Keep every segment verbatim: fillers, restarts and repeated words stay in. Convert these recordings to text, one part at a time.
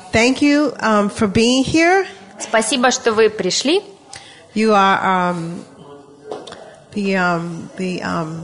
Thank you um, for being here. Спасибо, что вы пришли. You are um, the um, the um,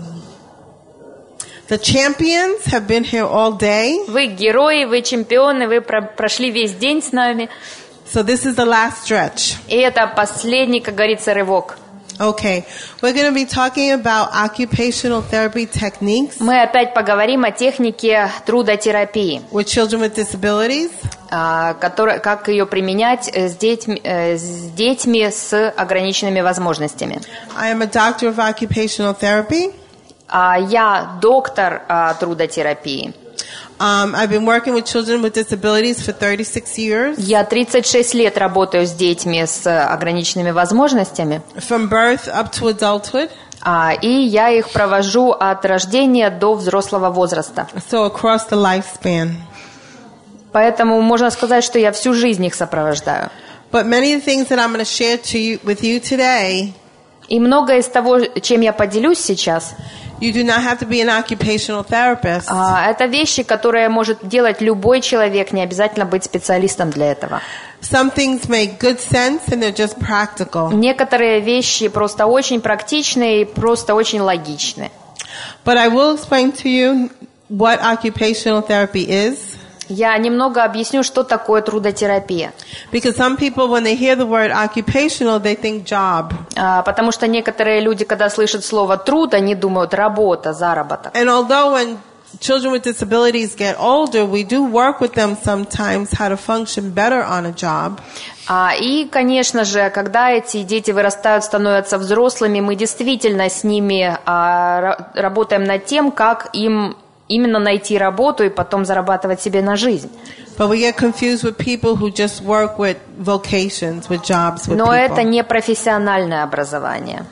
the champions have been here all day. Вы герои, вы чемпионы, вы про- прошли весь день с нами. So this is the last stretch. И это последний, как говорится, рывок. Okay, we're going to be talking about occupational therapy techniques Мы опять поговорим о технике трудотерапии, with children with disabilities. а, которая- как ее применять э, с детьми, э, с детьми с ограниченными возможностями. I am a doctor of occupational therapy. А, Я доктор а, трудотерапии. Um, I've been working with children with disabilities for thirty-six years, Я тридцать шесть лет работаю с детьми с ограниченными возможностями, from birth up to adulthood. а, и я их провожу от рождения до взрослого возраста. So across the lifespan. Поэтому можно сказать, что я всю жизнь их сопровождаю. But many of the things that I'm going to share to you, with you today, И многое из того, чем я поделюсь сейчас, you do not have to be an occupational therapist. а, это вещи, которые может делать любой человек, не обязательно быть специалистом для этого. Some things make good sense and they're just practical. Некоторые вещи просто очень практичные и просто очень логичны. But I will explain to you what occupational therapy is. Я немного объясню, что такое трудотерапия. Because some people, when they hear the word occupational, they think job. А, Потому что некоторые люди, когда слышат слово «труд», они думают «работа», «заработок». And although when children with disabilities get older, we do work with them sometimes how to function better on a job. А, И, конечно же, когда эти дети вырастают, становятся взрослыми, мы действительно с ними а, ра- работаем над тем, как им именно найти работу и потом зарабатывать себе на жизнь. But we get confused with people who just work with vocations, with jobs, with Но это people. не профессиональное образование.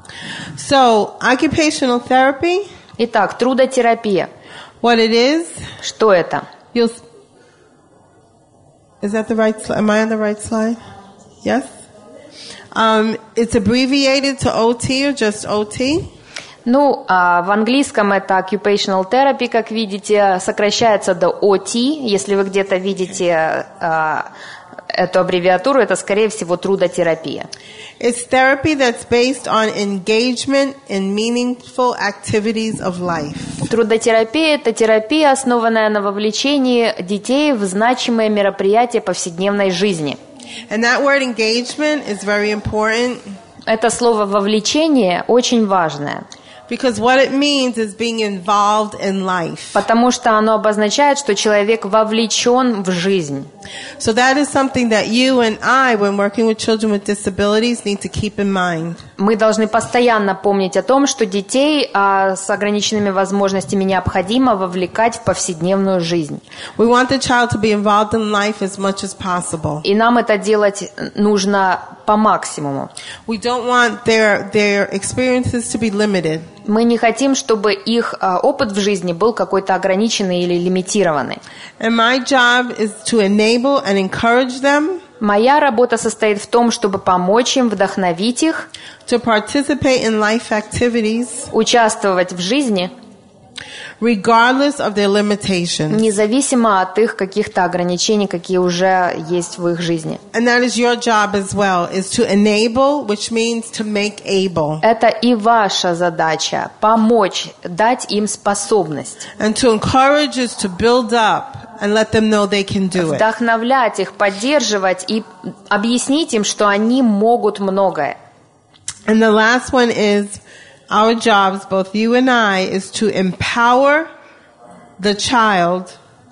So, occupational therapy, Итак, трудотерапия. what it is, Что это? you'll, is that the right slide? Am I on the right slide? Yes? Um, it's abbreviated to O T or just O T. Ну, а в английском это occupational therapy, как видите, сокращается до о ти. Если вы где-то видите а, эту аббревиатуру, это, скорее всего, трудотерапия. It's therapy that's based on engagement in meaningful activities of life. Трудотерапия – это терапия, основанная на вовлечении детей в значимые мероприятия повседневной жизни. And that word engagement is very important Это слово «вовлечение» очень важное, because what it means is being involved in life. потому что оно обозначает, что человек вовлечен в жизнь. So that is something that you and I, when working with children with disabilities, need to keep in mind. Мы должны постоянно помнить о том, что детей а, с ограниченными возможностями необходимо вовлекать в повседневную жизнь. We want the child to be involved in life as much as possible. И нам это делать нужно по максимуму. We don't want their their experiences to be limited. Мы не хотим, чтобы их а, опыт в жизни был какой-то ограниченный или лимитированный. And my job is to enable and encourage them Моя работа состоит в том, чтобы помочь им, вдохновить их, to participate in life activities участвовать в жизни, regardless of their limitations. независимо от их каких-то ограничений, какие уже есть в их жизни. And that is your job as well, is to enable, which means to make able. Это и ваша задача – помочь, дать им способность, And to encourage is to build up and let them know they can do it. вдохновлять их, поддерживать и объяснить им, что они могут многое. And the last one is our jobs, both you and I, is to empower the child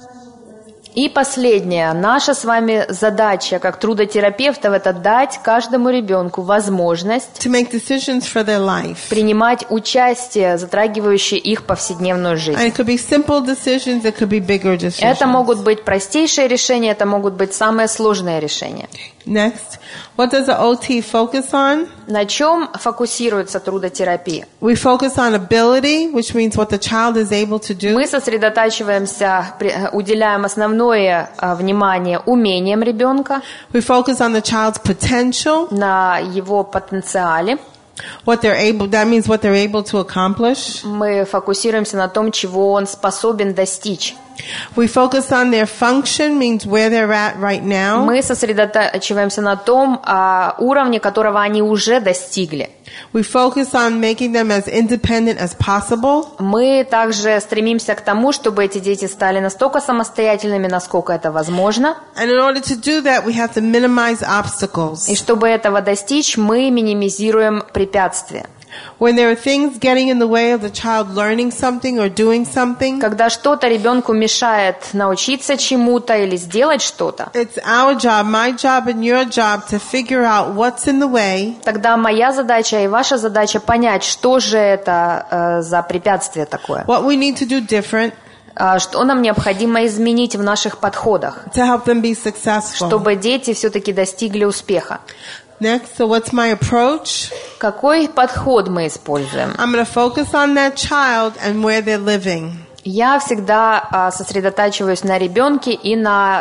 И последняя, наша с вами задача как трудотерапевтов – это дать каждому ребенку возможность to make decisions for their life. принимать участие, затрагивающее их повседневную жизнь. And it could be simple decisions, it could be bigger decisions. Это могут быть простейшие решения, это могут быть самые сложные решения. Next, what does the O T focus on? На чем фокусируется трудотерапия? We focus on ability, which means what the child is able to do. Мы сосредотачиваемся, при- уделяем основное а, внимание умениям ребенка, We focus on the child's potential, на его потенциале. what they're able, that means what they're able to accomplish. Мы фокусируемся на том, чего он способен достичь. We focus on their function, means where they're at right now. Мы сосредотачиваемся на том а, уровне, которого они уже достигли. We focus on making them as independent as possible. Мы также стремимся к тому, чтобы эти дети стали настолько самостоятельными, насколько это возможно. And in order to do that, we have to minimize obstacles. И чтобы этого достичь, мы минимизируем препятствия. When there are things getting in the way of the child learning something or doing something, Когда что-то ребенку мешает научиться чему-то или сделать что-то, it's our job, my job and your job to figure out what's in the way. тогда моя задача и ваша задача понять, что же это э, за препятствие такое, What we need to do different э, что нам необходимо изменить в наших подходах, to help them be successful. чтобы дети все-таки достигли успеха. Next, so what's my approach? Какой подход мы используем? I'm going to focus on that child and where they're living. Я всегда э, сосредотачиваюсь на ребенке и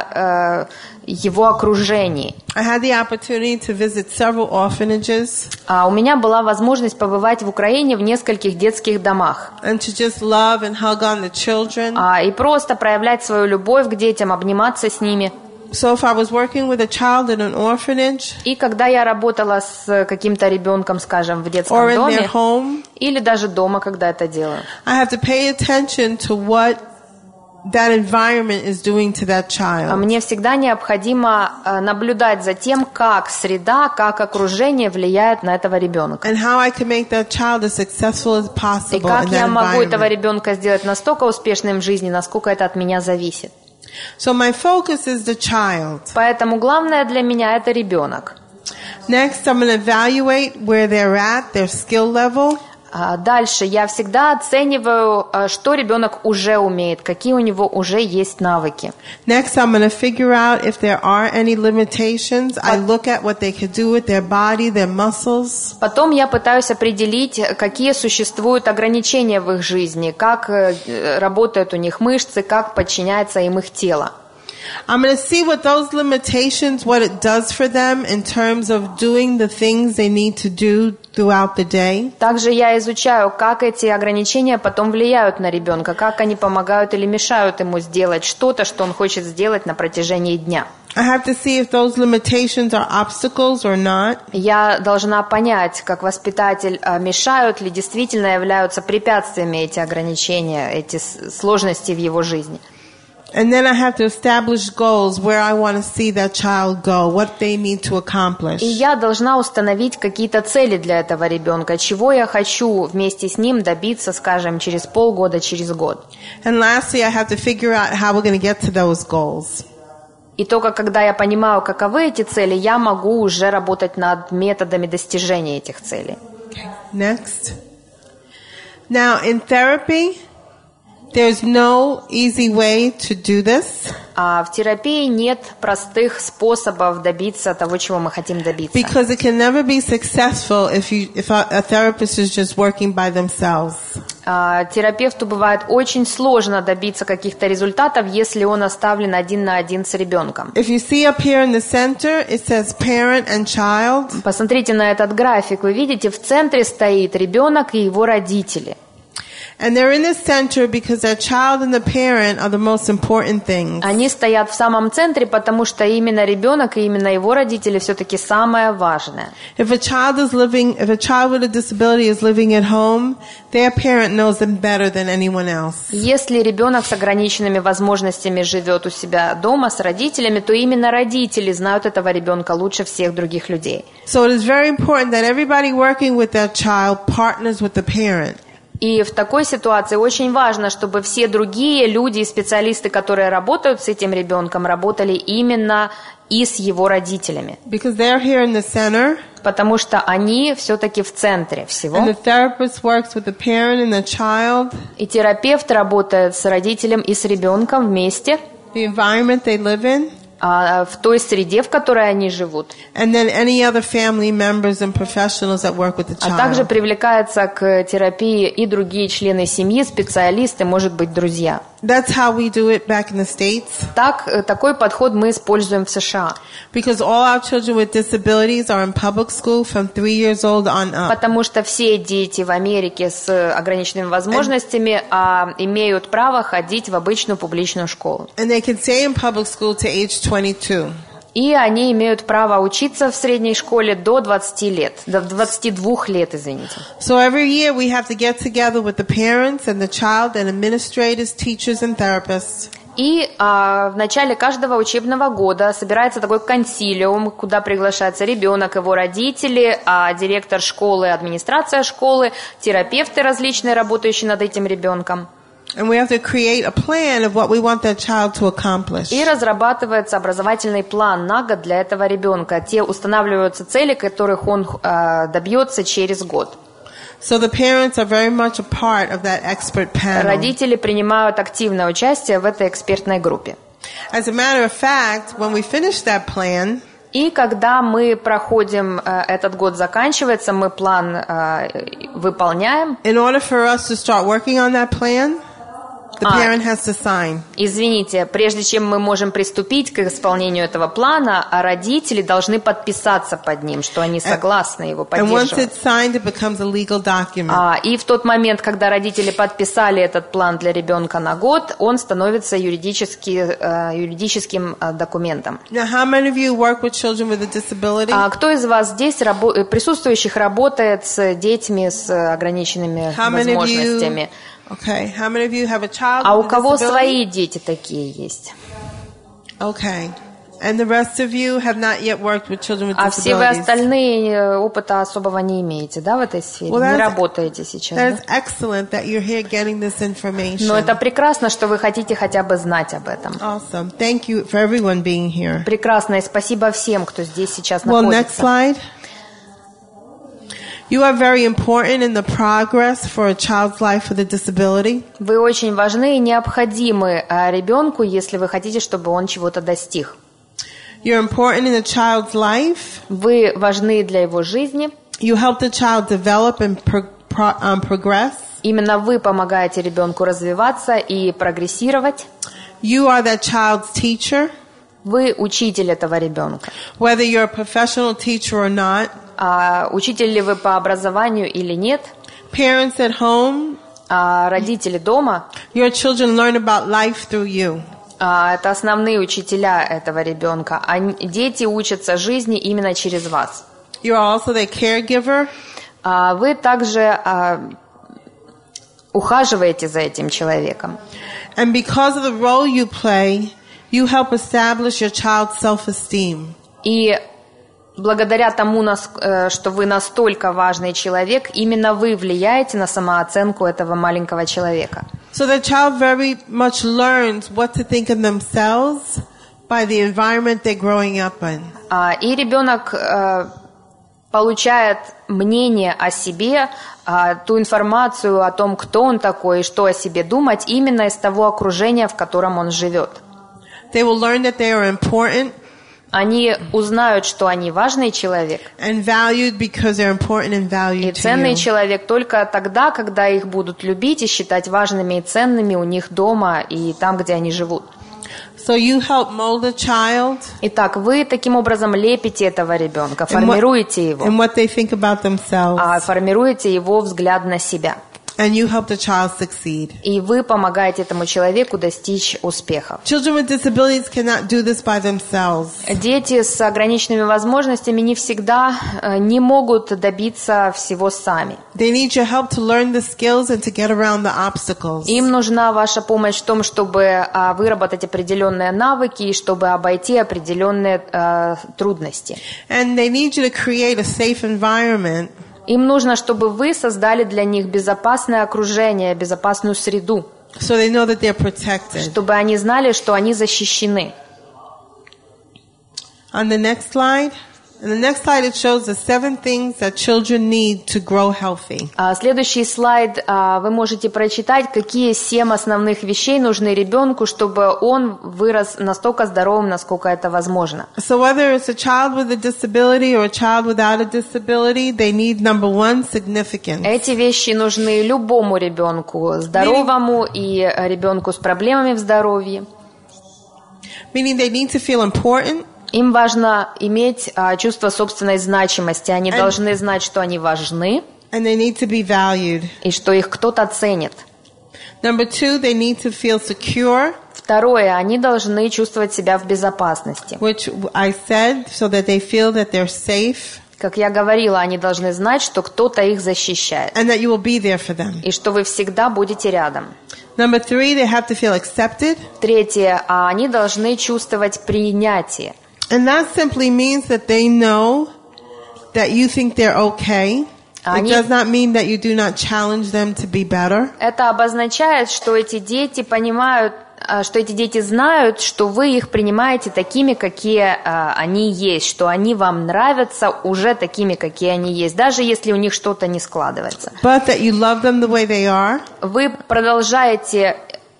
на э, его окружении. I had the opportunity to visit several orphanages А у меня была возможность побывать в Украине в нескольких детских домах. and to just love and hug on the children. А, и просто проявлять свою любовь к детям, обниматься с ними. So if I was working with a child in an orphanage И когда я работала с каким-то ребенком, скажем, в детском or in their доме, home, или даже дома, когда это делаю, I have to pay attention to what that environment is doing to that child. мне всегда необходимо э, наблюдать за тем, как среда, как окружение влияет на этого ребенка. And how I can make that child as successful as И possible как in я that могу этого environment. ребенка сделать настолько успешным в жизни, насколько это от меня зависит. So my focus is the child. Поэтому главное для меня — это ребенок. Next, I'm going to evaluate where they're at, their skill level. А дальше я всегда оцениваю, а, что ребенок уже умеет, какие у него уже есть навыки. Next, I'm going to figure out if there are any limitations. I look at what they could do with their body, their muscles. Потом я пытаюсь определить, какие существуют ограничения в их жизни, как э, работают у них мышцы, как подчиняется им их тело. I'm going to see what those limitations, what it does for them in terms of doing the things they need to do throughout the day. Также я изучаю, как эти ограничения потом влияют на ребенка, как они помогают или мешают ему сделать что-то, что он хочет сделать на протяжении дня. I have to see if those limitations are obstacles or not. Я должна понять, как воспитатель, а, мешают ли, действительно являются препятствиями эти ограничения, эти с- сложности в его жизни. And then I have to establish goals where I want to see that child go, what they need to accomplish. И я должна установить какие-то цели для этого ребенка, чего я хочу вместе с ним добиться, скажем, через полгода, через год. And lastly, I have to figure out how we're going to get to those goals. И только когда я понимаю, каковы эти цели, я могу уже работать над методами достижения этих целей. Okay, next. Now, in therapy, there's no easy way to do this А в терапии нет простых способов добиться того, чего мы хотим добиться. because it can never be successful if you if a, a therapist is just working by themselves. А, терапевту бывает очень сложно добиться каких-то результатов, если он оставлен один на один с ребенком. If you see up here in the center, it says parent and child. Посмотрите на этот график. Вы видите, в центре стоит ребенок и его родители. And they're in the center because that child and the parent are the most important things. Они стоят в самом центре, потому что именно ребенок и именно его родители все-таки самое важное. If a child is living, if a child with a disability is living at home, their parent knows them better than anyone else. Если ребенок с ограниченными возможностями живет у себя дома с родителями, то именно родители знают этого ребенка лучше всех других людей. So it is very important that everybody working with that child partners with the parent. И в такой ситуации очень важно, чтобы все другие люди и специалисты, которые работают с этим ребенком, работали именно и с его родителями. Because they're here in the center. Потому что они все-таки в центре всего. And the therapist works with the parent and the child. И терапевт работает с родителем и с ребенком вместе. The environment they live in. А, в той среде, в которой они живут. And then any other family members and professionals that work with the child. А также привлекаются к терапии и другие члены семьи, специалисты, может быть, друзья That's how we do it back in the States. Так, э, такой подход мы используем в США. Because all our children with disabilities are in public school from three years old on up. Потому что все дети в Америке с ограниченными возможностями а, имеют право ходить в обычную публичную школу. And they can stay in public school to age twenty-two. И они имеют право учиться в средней школе до двадцати лет, до двадцати двух лет, извините. So every year we have to get together with the parents and the child and administrators, teachers and therapists. И а, в начале каждого учебного года собирается такой консилиум, куда приглашается ребенок, его родители, а директор школы, администрация школы, терапевты различные, работающие над этим ребенком. And we have to create a plan of what we want that child to accomplish. И разрабатывается образовательный план на год для этого ребенка. Те устанавливаются цели, которых он э, добьется через год. So the parents are very much a part of that expert panel. Родители принимают активное участие в этой экспертной группе. As a matter of fact, when we finish that plan, и когда мы проходим, э, этот год заканчивается, мы план э, выполняем. In order for us to start working on that plan, the а, parent has to sign. Извините, прежде чем мы можем приступить к исполнению этого плана, родители должны подписаться под ним, что они согласны его поддерживать. And once it's signed, it becomes a legal document. А, и в тот момент, когда родители подписали этот план для ребенка на год, он становится юридически, э, юридическим э, документом. Now, how many of you work with children with a disability? А кто из вас здесь рабо- присутствующих работает с детьми с ограниченными how возможностями? Okay. How many of you have a child А у with a кого disability? свои дети такие есть? Okay. And the rest of you have not yet worked with children with А все вы disabilities. остальные опыта особого не имеете, да, в этой сфере? Well, не that's- работаете сейчас, That is да? excellent that you're here getting this information. Но это прекрасно, что вы хотите хотя бы знать об этом. Awesome. Thank you for everyone being here. Прекрасно, и спасибо всем, кто здесь сейчас Well, next находится. slide. You are very important in the progress for a child's life with a disability. Вы очень важны и необходимы а, ребенку, если вы хотите, чтобы он чего-то достиг. You're important in a child's life. Вы важны для его жизни. You help the child develop and pro- pro- um, progress. Именно вы помогаете ребенку развиваться и прогрессировать. You are that child's teacher. Вы учитель этого ребенка. Whether you're a professional teacher or not. А учитель ли вы по образованию или нет? Parents at home. А родители дома. Your children learn about life through you. А это основные учителя этого ребенка. А дети учатся жизни именно через вас. You're also their caregiver. А вы также а, ухаживаете за этим человеком. And because of the role you play, you help establish your child's self-esteem. И благодаря тому, что вы настолько важный человек, именно вы влияете на самооценку этого маленького человека. So the child very much learns what to think of themselves by the environment they're growing up in. И ребенок получает мнение о себе, ту информацию о том, кто он такой и что о себе думать, именно из того окружения, в котором он живет. They will learn that they are important. Они узнают, что они важный человек. And valued because they're important and valued И ценный to you. человек только тогда, когда их будут любить и считать важными и ценными у них дома и там, где они живут. So you help mold a child. Итак, вы таким образом лепите этого ребенка, формируете его, And what they think about themselves. а формируете его взгляд на себя. And you help the child succeed. И вы помогаете этому человеку достичь успехов. Children with disabilities cannot do this by themselves. Дети с ограниченными возможностями не всегда не могут добиться всего сами. They need your help to learn the skills and to get around the obstacles. Им нужна ваша помощь в том, чтобы выработать определенные навыки и чтобы обойти определенные uh, трудности. And they need you to create a safe environment. Им нужно, чтобы вы создали для них безопасное окружение, безопасную среду, so they know that they're protected. чтобы они знали, что они защищены. On the next slide, And the next slide, it shows the seven things that children need to grow healthy. А, Следующий слайд, а, вы можете прочитать, какие семь основных вещей нужны ребенку, чтобы он вырос настолько здоровым, насколько это возможно. So whether it's a child with a disability or a child without a disability, they need, number one, significance. Эти вещи нужны любому ребенку, здоровому и ребенку с проблемами в здоровье. Meaning they need to feel important. Им важно иметь а, чувство собственной значимости. Они And- должны знать, что они важны And they need to be valued. и что их кто-то ценит. Number two, they need to feel secure, Второе, они должны чувствовать себя в безопасности. which I said, so that they feel that they're safe Как я говорила, они должны знать, что кто-то их защищает and that you will be there for them. и что вы всегда будете рядом. Number three, they have to feel accepted. Третье, а они должны чувствовать принятие. And that simply means that they know that you think they're okay. It Они- does not mean that you do not challenge them to be better. Это обозначает, что эти дети понимают, а, что эти дети знают, что вы их принимаете такими, какие а, они есть, что они вам нравятся уже такими, какие они есть, даже если у них что-то не складывается. But that you love them the way they are. Вы продолжаете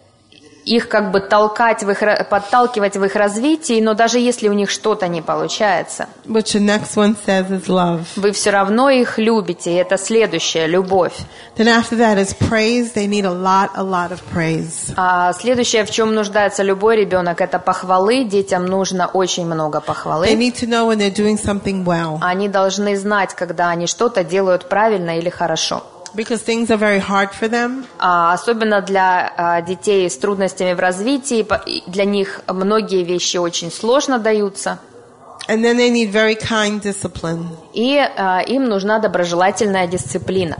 их как бы толкать, в их, ра- подталкивать в их развитии, но даже если у них что-то не получается, Which the next one says is love. вы все равно их любите, и это следующее, любовь. Then after that is praise. They need a lot, a lot of praise. А следующее, в чем нуждается любой ребенок, это похвалы. Детям нужно очень много They похвалы. need to know when they're doing something well. Они должны знать, когда они что-то делают правильно или хорошо. Because things are very hard for them. А особенно для а, детей с трудностями в развитии, по- и для них многие вещи очень сложно даются. And then they need very kind discipline. И а, им нужна доброжелательная дисциплина.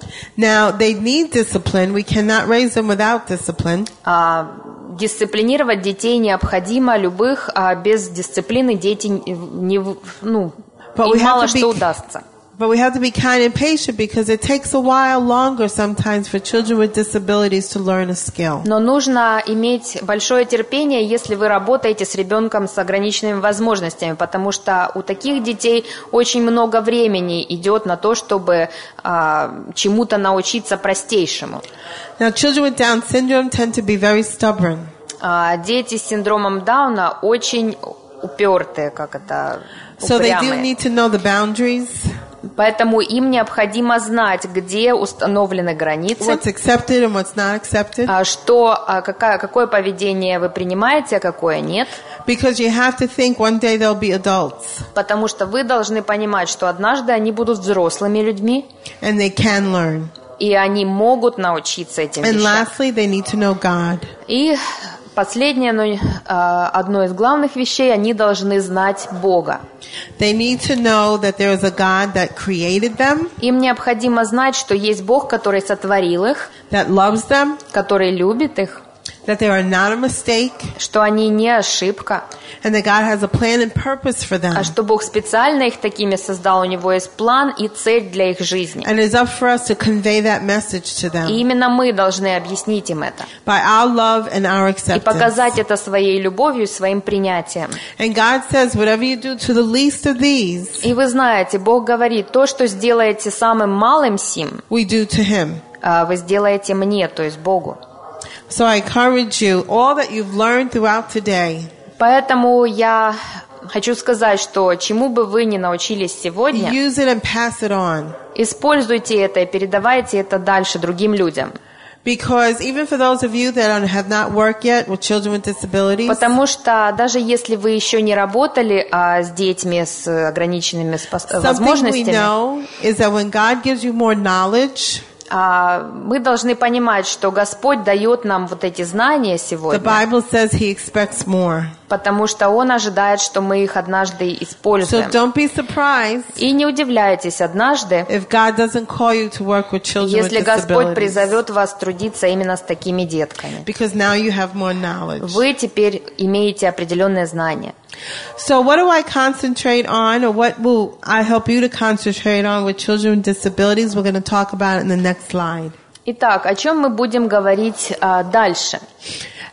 Now, they need discipline. We cannot raise them without discipline. А, дисциплинировать детей необходимо, любых, а без дисциплины дети не, в- ну, But we им have мало to be- что удастся. But we have to be kind and patient because it takes a while longer sometimes for children with disabilities to learn a skill. Но нужно иметь большое терпение, если вы работаете с ребенком с ограниченными возможностями, потому что у таких детей очень много времени идет на то, чтобы а, чему-то научиться простейшему. Now, children with Down syndrome tend to be very stubborn. А, дети с синдромом Дауна очень упертые, как это, So they do упрямые. need to know the boundaries, Поэтому им необходимо знать, где установлены границы, what's accepted and what's not accepted. а, что, а, какая, какое поведение вы принимаете, а какое нет. Because you have to think one day they'll be adults Потому что вы должны понимать, что однажды они будут взрослыми людьми, and they can learn. и они могут научиться этим And вещам. lastly, they need to know God. И последнее, но а, одно из главных вещей, они должны знать Бога. They need to know that there is a God that created them, Им необходимо знать, что есть Бог, который сотворил их, that loves them, который любит их, that they are not a mistake, что они не ошибка, and that God has a plan and purpose for them. а что Бог специально их такими создал, у Него есть план и цель для их жизни. And it's up for us to convey that message to И them именно мы должны объяснить им это by our love and our и acceptance. показать это своей любовью и своим принятием. And God says, whatever you do to the least of these, И вы знаете, Бог говорит, то, что сделаете самым малым сим, we do to Him. а, вы сделаете мне, то есть Богу. So I encourage you, all that you've learned throughout today, Поэтому я хочу сказать, что чему бы вы ни научились сегодня, use it and pass it on. используйте это и передавайте это дальше другим людям. Because even for those of you that have not worked yet with children with disabilities, Потому что даже если вы еще не работали а, с детьми с ограниченными спос- something we возможностями, know is that when God gives you more knowledge, а, мы должны понимать, что Господь дает нам вот эти знания the сегодня, Bible says He expects more. потому что Он ожидает, что мы их однажды So используем. don't be surprised И не удивляйтесь однажды, if God doesn't call you to work with children если with Господь disabilities. призовет вас трудиться именно с такими детками. Because now you have more knowledge. Вы теперь имеете определенные знания. So what do I concentrate on, or what will I help you to concentrate on with children with disabilities? We're going to talk about it in the next slide. Итак, о чем мы будем говорить а, дальше?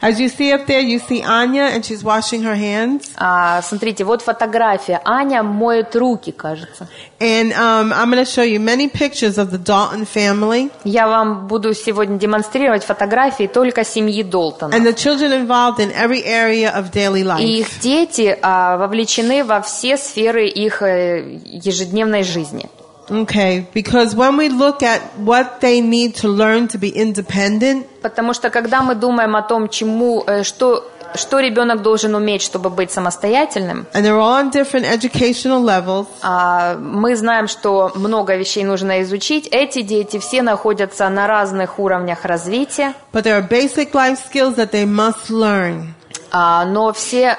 As you see up there, you see Anya, and she's washing her hands. А, смотрите, вот фотография. Аня моет руки, кажется. And um, I'm going to show you many pictures of the Dalton family. Я вам буду сегодня демонстрировать фотографии только семьи Долтона. And the children involved in every area of daily life. И их дети а, вовлечены во все сферы их э, ежедневной жизни. Okay, because when we look at what they need to learn to be independent, Потому что когда мы думаем о том, чему, э, что, что ребенок должен уметь, чтобы быть самостоятельным, and they're all on different educational levels, а, мы знаем, что много вещей нужно изучить. Эти дети все находятся на разных уровнях развития, but there are basic life skills that they must learn. а, но все...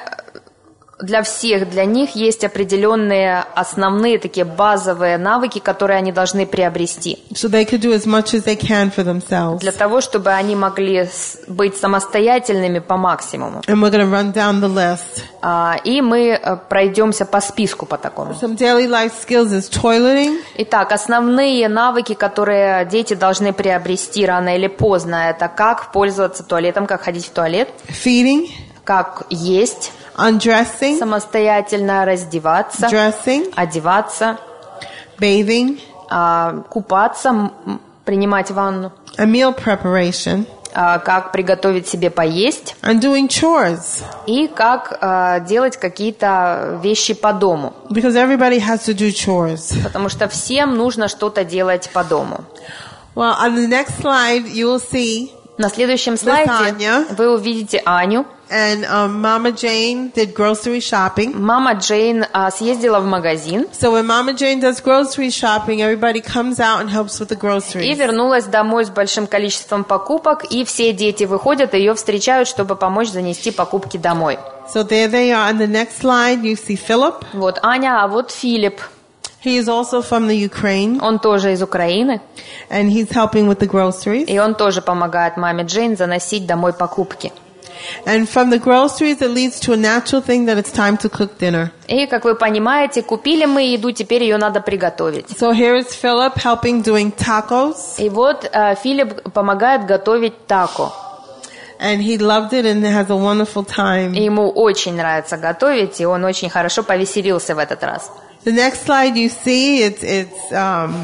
Для всех, для них есть определенные основные такие базовые навыки, которые они должны приобрести. So they could do as much as they can for themselves. Для того, чтобы они могли быть самостоятельными по максимуму. And we're going to run down the list. А, и мы пройдемся по списку по такому. Some daily life skills is toileting. Итак, основные навыки, которые дети должны приобрести рано или поздно, это как пользоваться туалетом, как ходить в туалет, Feeding, как есть, undressing, самостоятельно раздеваться, dressing, одеваться, bathing, а, купаться, м, принимать ванну, and meal preparation, а, как приготовить себе поесть and doing chores. и как а, делать какие-то вещи по дому. Because everybody has to do chores. Потому что всем нужно что-то делать по дому. Well, on the next slide, you will see, На следующем слайде Аня. вы увидите Аню. and um, Mama Jane did grocery shopping. Мама Джейн а, съездила в магазин So when Mama Jane does grocery shopping, everybody comes out and helps with the и groceries. вернулась домой с большим количеством покупок, и все дети выходят и ее встречают, чтобы помочь занести покупки домой. So there they are. On the next slide, you see Philip. Вот Аня, а вот Филипп. He is also from the Ukraine, Он тоже из Украины, and he's helping with the groceries. и он тоже помогает маме Джейн заносить домой покупки. And from the groceries, it leads to a natural thing that it's time to cook dinner. И, как вы понимаете, купили мы еду, теперь ее надо приготовить. So here is Philip helping doing tacos, И вот э, Филипп помогает готовить тако. and he loved it and has a wonderful time. И ему очень нравится готовить, и он очень хорошо повеселился в этот раз. The next slide you see, it's it's um,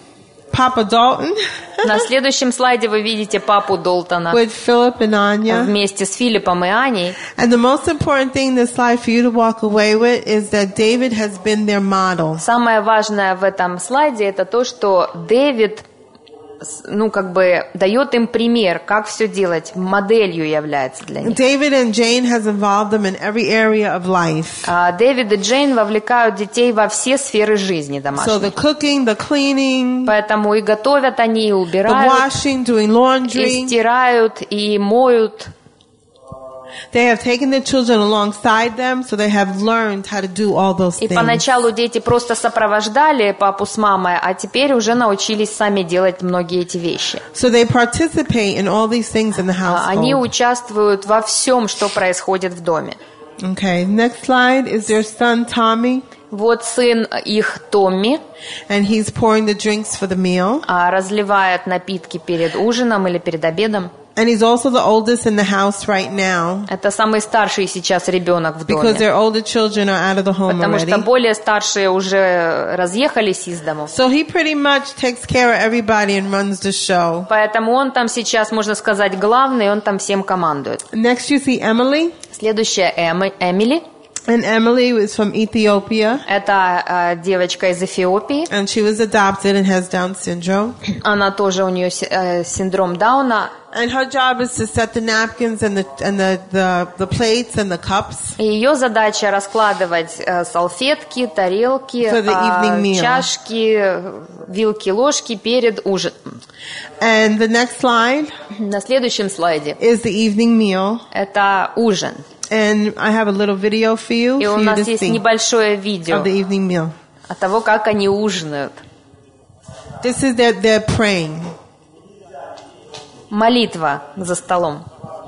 Papa Dalton На следующем слайде вы видите папу Долтона with Philip and Anya. вместе с Филиппом и Аней. And the most important thing in this slide for you to walk away with is that David has been their model. Самое важное в этом слайде это то, что Дэвид, ну, как бы дает им пример, как все делать, моделью является для них. David and Jane has involved them in every area of life. А Дэвид и Джейн вовлекают детей во все сферы жизни So домашней. the cooking, the cleaning, Поэтому и готовят они, и the убирают, washing, doing и laundry. стирают, и моют. They have taken their children alongside them, so they have learned how to do all those И things. поначалу дети просто сопровождали папу с мамой, а теперь уже научились сами делать многие эти вещи. So they participate in all these things in the А Они household. участвуют во всем, что происходит в доме. Okay, next slide is their son Tommy, Вот сын их Томми and he's pouring the drinks for the meal. а, разливает напитки перед ужином или перед обедом. And he's also the oldest in the house right now, Это самый старший сейчас ребенок в because доме. their older children are out of the home Потому что already. более старшие уже разъехались из дому. So he pretty much takes care of everybody and runs the show. Поэтому он там сейчас, можно сказать, главный, он там всем командует. Next you see Emily, Следующая Эми- Эмили. and Emily is from Ethiopia, Это э, девочка из Эфиопии. and she was adopted and has Down syndrome. Она тоже, у нее си- э, синдром Дауна. And her job is to set the napkins and the and the, the, the plates and the cups И ее задача раскладывать э, салфетки, тарелки, For the evening э, meal. чашки, вилки, ложки перед ужином. And the next slide На следующем слайде is the evening meal. это ужин. And I have a little video for you, И for у you нас to есть see небольшое видео of the evening meal. от того, как они ужинают. This is their, their praying. Молитва за столом.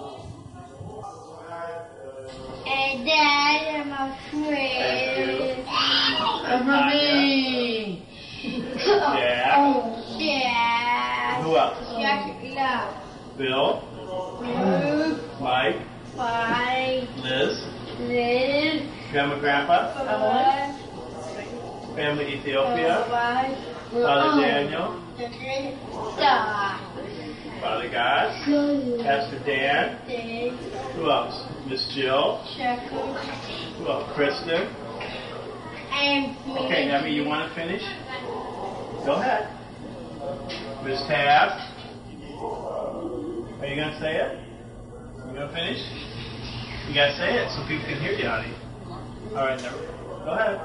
And Dad, I'm afraid. Of me. Yeah. Oh, Dad. Who else? Jack, love. Bill. You. Mike. Mike, Mike, Liz, Liz, Grandma, Grandpa, Papa, family Ethiopia, Papa, Father Daniel, Star, Father God, Pastor Dan. Dave, Who else? Miss Jill. Shepherd, Who else? Kristen. and Okay, Abby, you want to finish? Go ahead. Miss Tab. Are you going to say it? You going to finish? You got to say it so people can hear you, honey. All right, never. Go ahead.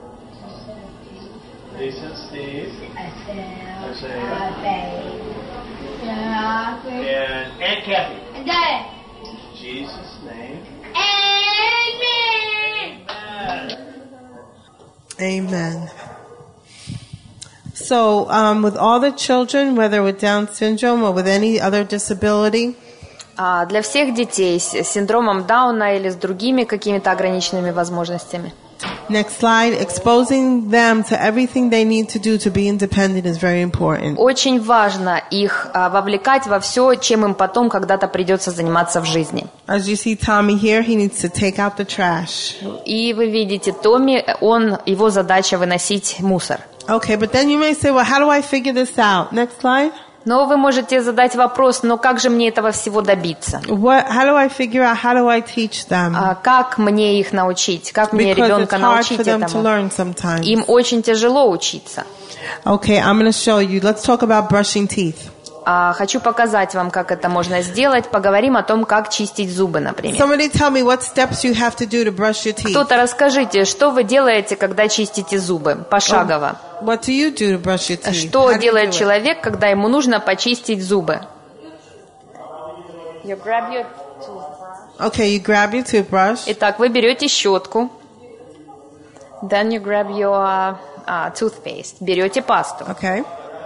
Lisa and Steve. Isaiah. And Aunt Kathy. And Dad. In Jesus' name. Amen. Amen. Amen. So, um, with all the children, whether with Down syndrome or with any other disability, А для всех детей с синдромом Дауна или с другими какими-то ограниченными возможностями. next slide, exposing them to everything they need to do to be independent is very important. Очень важно их а, вовлекать во все, чем им потом когда-то придется заниматься в жизни. As you see Tommy here, he needs to take out the trash. И вы видите, Томми, он, его задача выносить мусор. Okay, but then you may say, well, how do I figure this out? Next slide. Но вы можете задать вопрос, но как же мне этого всего добиться? What, how do I figure out, how do I teach them? А как мне их научить? Как мне Because it's ребенка hard научить for them to этому? learn sometimes. Им очень тяжело учиться. Okay, I'm going to show you. Let's talk about brushing teeth. А, хочу показать вам, как это можно сделать. Поговорим о том, как чистить зубы, например. Somebody tell me what steps you have to do to brush your teeth. Кто-то расскажите, что вы делаете, когда чистите зубы? Пошагово. What do you do to brush your teeth? Что How do you делает do it? человек, когда ему нужно почистить зубы? You grab your... Okay, you grab your toothbrush. Итак, вы берете щетку. Then you grab your uh, toothpaste. Берете пасту. Okay.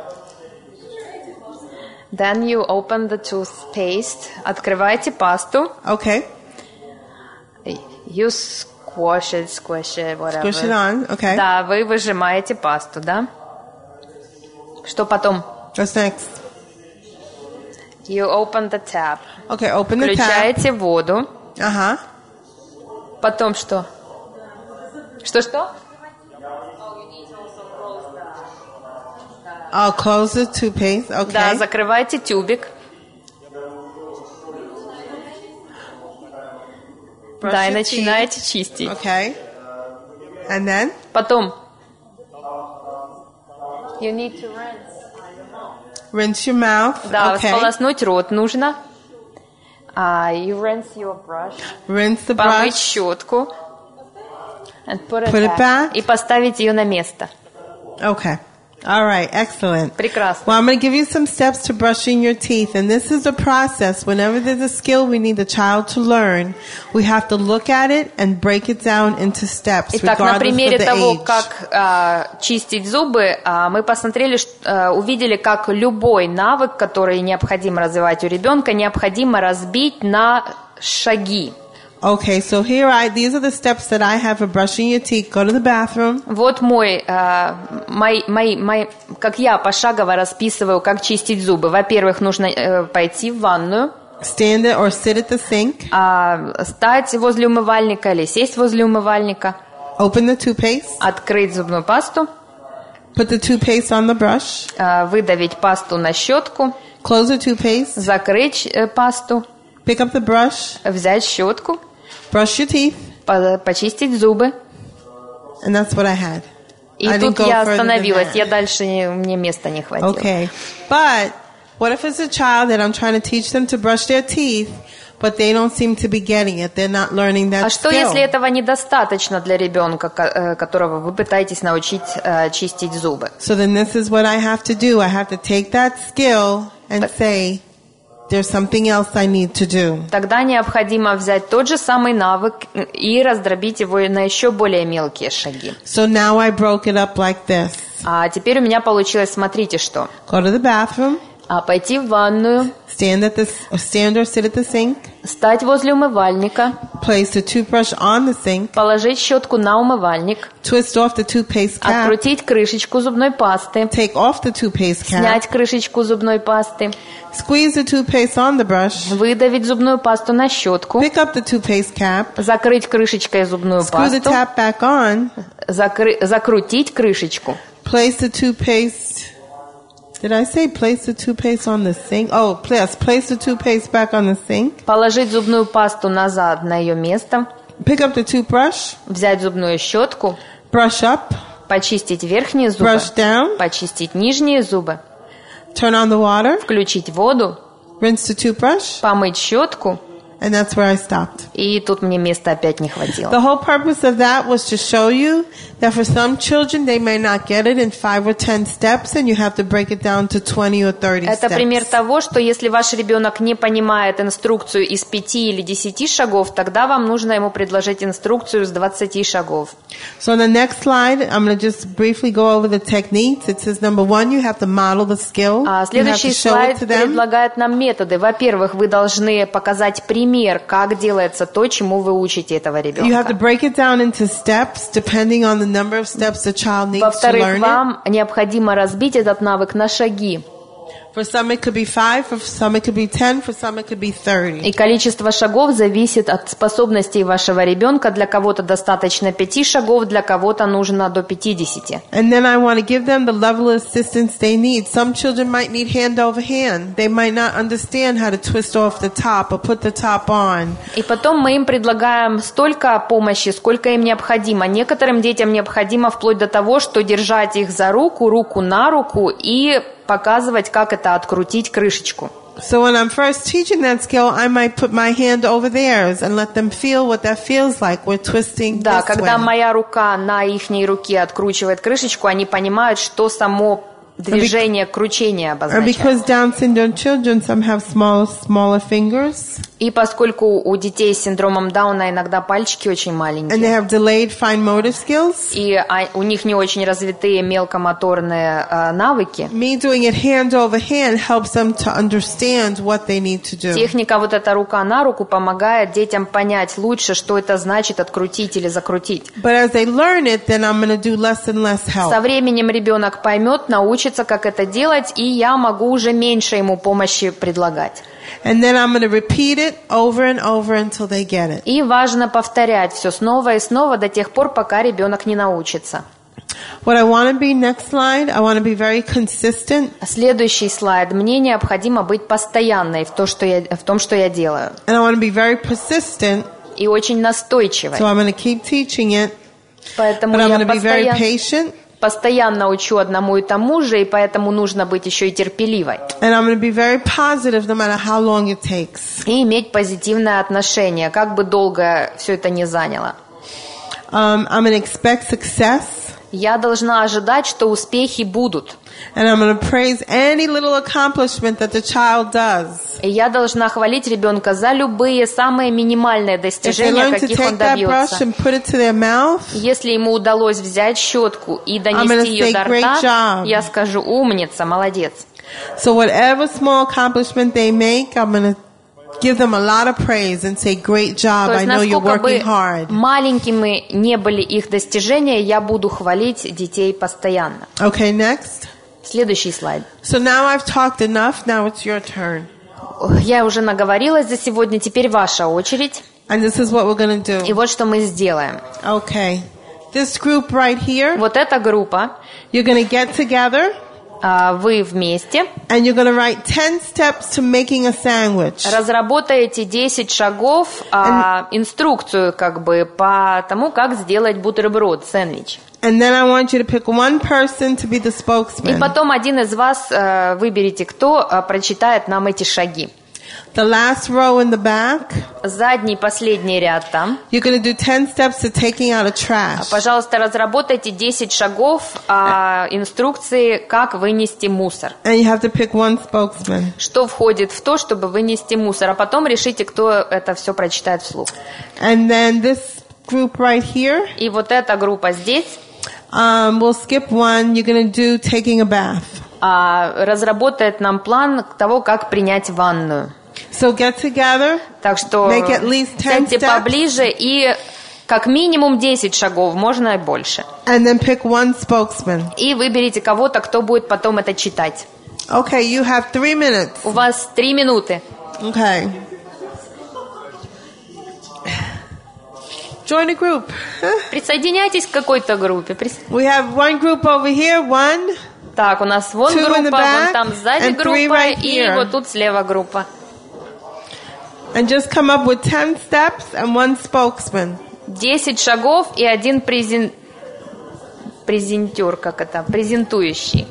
Then you open the toothpaste. Открываете пасту. Okay. You squash it, squish it, whatever. Squish it on. Okay. Да, вы выжимаете пасту, да? Что потом? What's next? You open the tap. Okay, open the tap. Включаете воду. Uh-huh. Потом что? Что-что? Oh, close the toothpaste. Okay. Да, закрываете тюбик. Brush Да, и your начинаете teeth. чистить. Okay. And then? Потом. You need to rinse. Rinse your mouth. Да, Okay. сполоснуть рот нужно. Uh, you rinse your brush. Rinse the Помыть brush. щетку. And put it, Put it back. back. И поставить ее на место. Okay. All right. Excellent. Прекрасно. Well, I'm going to give you some steps to brushing your teeth. And this is a process. Whenever there's a skill we need the child to learn, we have to look at it and break it down into steps, Итак, на regardless примере of the того, age. как а, чистить зубы, а, мы посмотрели, ш- а, увидели, как любой навык, который необходимо развивать у ребенка, необходимо разбить на шаги. Okay, so here I, these are the steps that I have for brushing your teeth. Go to the bathroom. Вот мой, а, мои, мои, мои, как я пошагово расписываю, как чистить зубы. Во-первых, нужно э, пойти в ванную, Stand it or sit at the sink. а, стать возле умывальника или сесть возле умывальника, Open the toothpaste. открыть зубную пасту, Put the toothpaste on the brush. а, выдавить пасту на щетку, Close the toothpaste. закрыть э, пасту, Pick up the brush. взять щетку, Brush your teeth. по- почистить зубы. And that's what I had. И I didn't тут go я further than остановилась, that. я дальше, не- мне места не хватило. Okay. But what if it's a child that I'm trying to teach them to brush their teeth, but they don't seem to be getting it? They're not learning that А что, skill. если этого недостаточно для ребенка, ко- э, которого вы пытаетесь научить э, чистить зубы? So then this is what I have to do. I have to take that skill and say, there's something else I need to do. Тогда необходимо взять тот же самый навык и раздробить его на еще более мелкие шаги. So now I broke it up like this. А теперь у меня получилось, смотрите что. Go to the bathroom. А пойти в ванную, stand at the or stand or sit at the sink, стать возле умывальника, place the toothbrush on the sink, положить щетку на умывальник, twist off the toothpaste cap, открутить крышечку зубной пасты, take off the toothpaste cap, снять крышечку зубной пасты, squeeze the toothpaste on the brush, выдавить зубную пасту на щетку, pick up the toothpaste cap, закрыть крышечкой зубную screw the пасту, tap back on, закры- закрутить крышечку, place the toothpaste. Did I say place the toothpaste on the sink? Oh, place place the toothpaste back on the sink. положить зубную пасту назад на ее место, Pick up the toothbrush, взять зубную щетку, brush up, почистить верхние зубы, brush down, почистить нижние зубы, turn on the water, включить воду, rinse the toothbrush, помыть щетку, and that's where I stopped. и тут мне места опять не хватило. The whole purpose of that was to show you that for some children they may not get it in five or ten steps, and you have to break it down to twenty or thirty Это пример steps. того, что если ваш ребенок не понимает инструкцию из пяти или десяти шагов, тогда вам нужно ему предложить инструкцию из двадцати шагов. So on the next slide, I'm going to just briefly go over the techniques. It says number one, you have to model the skill. А You have to следующий show слайд it to them. предлагает нам методы. Во-первых, вы должны показать пример, как делается то, чему вы учите этого You have to ребенка. break it down into steps depending on the number of steps the child needs to Во-вторых, learn it. вам необходимо разбить этот навык на шаги. For some it could be five, for some it could be ten, for some it could be thirty. И количество шагов зависит от способностей вашего ребенка. Для кого-то достаточно пяти шагов, для кого-то нужно до пятидесяти. And then I want to give them the level of assistance they need. Some children might need hand over hand. They might not understand how to twist off the top or put the top on. И потом мы им предлагаем столько помощи, сколько им необходимо. Некоторым детям необходимо вплоть до того, что держать их за руку, руку на руку и показывать, как это открутить крышечку. So when I'm first teaching that skill, I might put my hand over theirs and let them feel what that feels like. We're twisting Да, this когда way. моя рука на ихней руке откручивает крышечку, они понимают, что само движение кручения And обозначает. because Down syndrome children, some have smaller, smaller fingers, И поскольку у детей с синдромом Дауна иногда пальчики очень and they маленькие, have delayed fine motor skills, и а- у них не очень развитые мелкомоторные э, навыки, me doing it hand over hand helps them to understand what they need to do. техника вот эта рука на руку помогает детям понять лучше, что это значит открутить или закрутить. But as they learn it, then I'm going to do less and less help. Со временем ребенок поймет, научится, как это делать, и я могу уже меньше ему помощи предлагать. And then I'm going to repeat it over and over until they get it. И важно повторять все снова и снова до тех пор, пока ребенок не научится. What I want to be, next slide, I want to be very consistent. Следующий слайд. Мне необходимо быть постоянной в, то, что я, в том, что я делаю. And I want to be very persistent. И очень настойчивой. So I'm going to keep teaching it. Поэтому But I'm я going to be very постоянно, patient. постоянно учу одному и тому же, и поэтому нужно быть еще и терпеливой. And I'm going to be very positive no matter how long it takes. И иметь позитивное отношение, как бы долго все это ни заняло. Um, I'm going to expect success. Я должна ожидать, что успехи будут. And I'm going to praise any little accomplishment that the child does. И я должна хвалить ребенка за любые самые минимальные If they достижения, learn to каких он take that brush добьется. and put it to their mouth, Если ему удалось взять щетку и I'm gonna донести ее say, до "Great рта, job." я скажу: умница, молодец. so whatever small accomplishment they make, I'm going to give them a lot of praise and say, great job, То I есть, know you're насколько бы working hard. маленькими не были их достижения, я буду хвалить детей постоянно. Okay, next. Следующий слайд. So now I've talked enough, now it's your turn. Я уже наговорилась за сегодня, теперь ваша очередь. And this is what we're going to И do. вот что мы сделаем. Okay. This group right here, Вот эта группа, you're going to get together а, вы вместе and you're going to write ten steps to making a sandwich. разработаете десять шагов, а, инструкцию как бы по тому, как сделать бутерброд, сэндвич. And then I want you to pick one person to be the И spokesman. потом один из вас э, выберите, кто э, прочитает нам эти шаги. The last row in the back, Задний, последний ряд там. you're going to do ten steps to taking out a trash. Пожалуйста, разработайте десять шагов а, инструкции, как вынести мусор. And you have to pick one spokesman. Что входит в то, чтобы вынести мусор. А потом решите, кто это все прочитает вслух. And then this group right here, И вот эта группа здесь. um, we'll skip one. You're going to do taking a bath. а, разработает нам план того, как принять ванную. So get together. Так что Make at least ten сядьте steps. поближе и как минимум десять шагов, можно и больше. And then pick one spokesman. И выберите кого-то, кто будет потом это читать. Okay, you have three minutes. У вас три минуты. Okay. Join a group. Присоединяйтесь к какой-то группе. Прис- We have one group over here, one. Так, у нас вон Two in the группа, back, вон там сзади and three группа, right и here. вот тут слева группа. And just come up with ten steps and one spokesman. Десять шагов и один презен... презентер, как это, презентующий.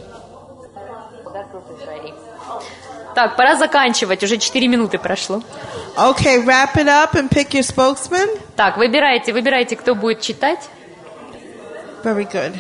Так, пора заканчивать, уже четыре минуты прошло. Okay, wrap it up and pick your spokesman. Так, выбирайте, выбирайте, кто будет читать. Very good.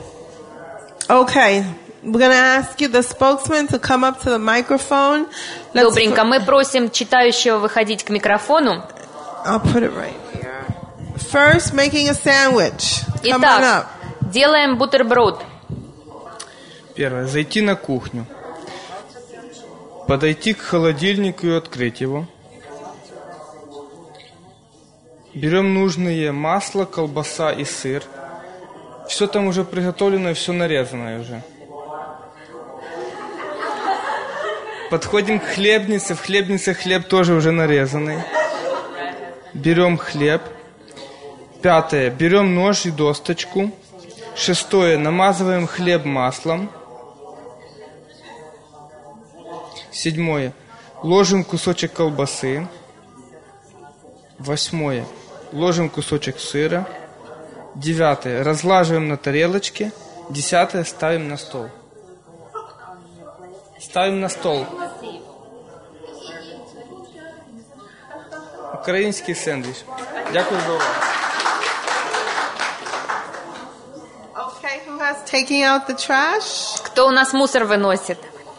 Okay, we're going to ask you, the spokesman, to come up to the microphone. Let's Добренько, мы просим читающего выходить к микрофону. I'll put it right here. First, making a sandwich. Come on up. Итак, делаем бутерброд. Первое. Зайти на кухню. Подойти к холодильнику и открыть его. Берем нужные масло, колбаса и сыр. Все там уже приготовлено и все нарезанное уже. Подходим к хлебнице. В хлебнице хлеб тоже уже нарезанный. Берем хлеб. Пятое. Берем нож и досточку. Шестое. Намазываем хлеб маслом. Седьмое. Ложим кусочек колбасы. Восьмое. Ложим кусочек сыра. Девятое. Разлаживаем на тарелочке. Десятое. Ставим на стол. Ставим на стол. Український сендвіч. Дякую за увагу. Okay, who has taking out the trash? Кто у нас мусор выносит?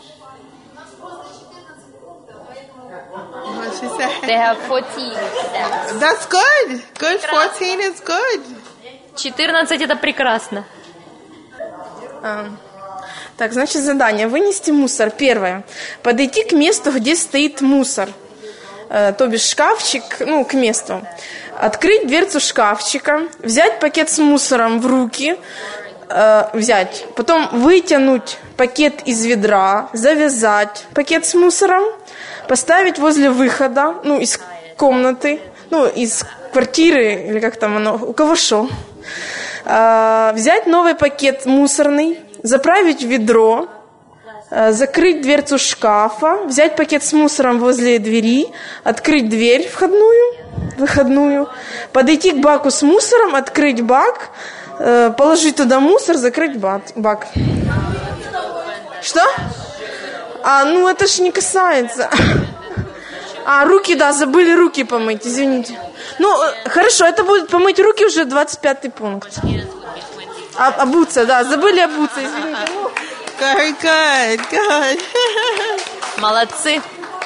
What she said? They have fourteen steps. That's good. Good. fourteen is good. четырнадцать это прекрасно. А, Так, значит, задание. Вынести мусор. Первое. Подойти к месту, где стоит мусор. Э, то бишь шкафчик, ну, к месту. Открыть дверцу шкафчика. Взять пакет с мусором в руки. Э, взять. Потом вытянуть пакет из ведра. Завязать пакет с мусором. Поставить возле выхода, ну, из комнаты. Ну, из квартиры, или как там оно, у кого шо. Э, взять новый пакет мусорный. Заправить в ведро, закрыть дверцу шкафа, взять пакет с мусором возле двери, открыть дверь входную, выходную, подойти к баку с мусором, открыть бак, положить туда мусор, закрыть бак. Что? А, ну это ж не касается. А, руки, да, забыли руки помыть, извините. Ну, хорошо, это будет помыть руки уже двадцать пятый пункт. А, обуться, да, забыли обуться, извините. Very good, good. Молодцы.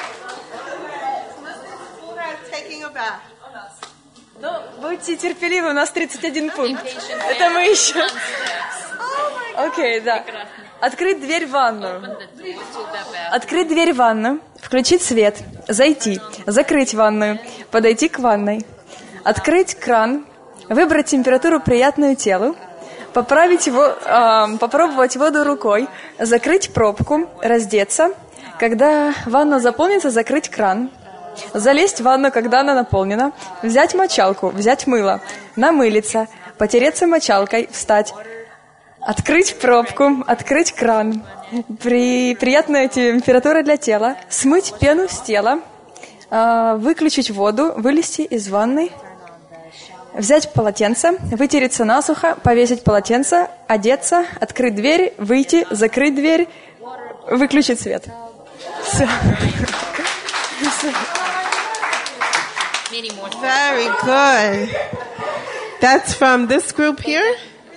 Taking a bath. Ну, будьте терпеливы, у нас тридцать один пункт. Это мы еще. Окей, да. Открыть дверь в ванную. Открыть дверь в ванную, включить свет, зайти, закрыть ванную, подойти к ванной, открыть кран, выбрать температуру, приятную телу, поправить его, э, попробовать воду рукой, закрыть пробку, раздеться, когда ванна заполнится, закрыть кран, залезть в ванну, когда она наполнена, взять мочалку, взять мыло, намылиться, потереться мочалкой, встать, открыть пробку, открыть кран, при, приятная температура для тела, смыть пену с тела, э, выключить воду, вылезти из ванной, взять полотенце, вытереться насухо, повесить полотенце, одеться, открыть дверь, выйти, закрыть дверь, выключить свет. Все. Very good. That's from this group here?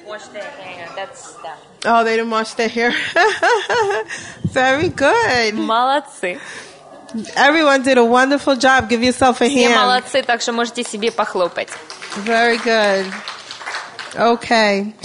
Oh, they didn't wash their hair. Very good. Молодцы. Everyone did a wonderful job. Give yourself a Все hand. молодцы, так что можете себе похлопать. Very good. Okay.